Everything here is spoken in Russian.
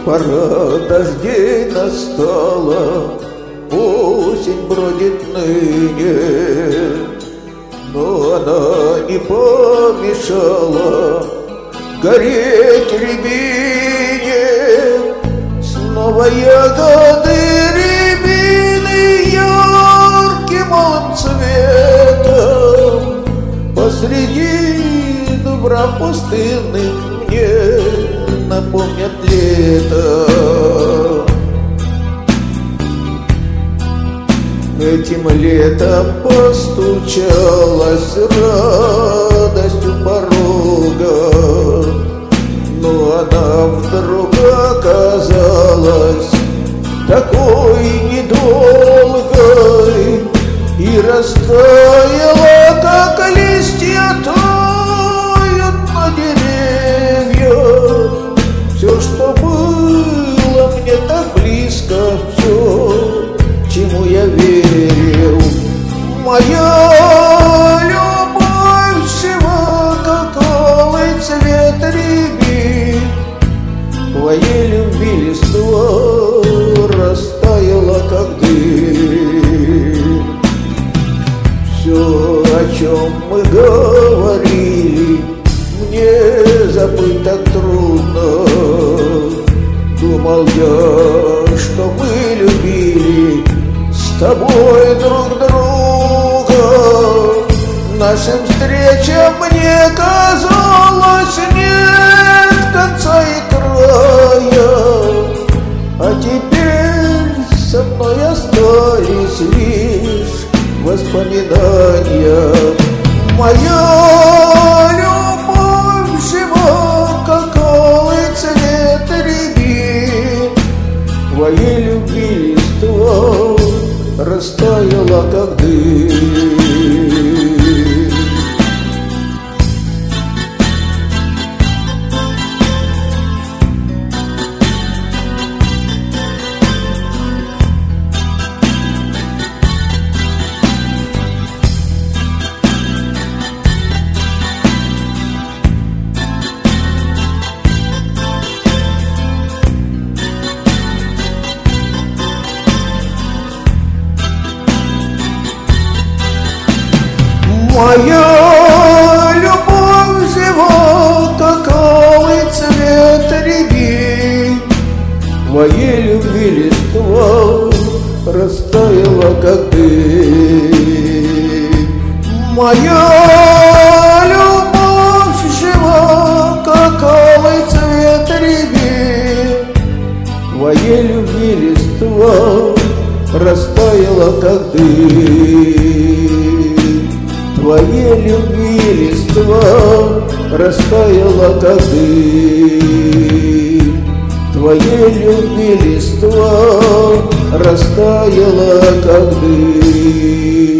Пора дождей настала, осень бродит ныне, но она не помешала гореть рябине. Снова ягоды рябины ярким алым цветом посреди дубрав пустынных мне напомнят лето. Этим летом постучалась радость у порога, но она вдруг оказалась такой недолгой и растаяла, как листья тают на деревьях. Все, что было мне так близко, все, к чему я верил, моя любовь всего, как алый цвет рябин. Твоей любви листва растаяла, как дым. Все, о чем мы говорили, мне забыть так трудно. Думал я, что мы любили с тобой друг друга. Нашим встречам мне казалось нет конца и края, а теперь со мной остались лишь воспоминания. Моя любовь жива, как алый цвет рябин. Твоей любви листва растаяла, как дым. Моя любовь жива, как алый цвет рябин. Твоей любви листва растаяла, как дым. Моя любовь жива, как алый цвет рябин. Твоей любви листва растаяла, как дым. Твоей любви листва растаяла, как дым. Твоей любви листва растаяла, как дым.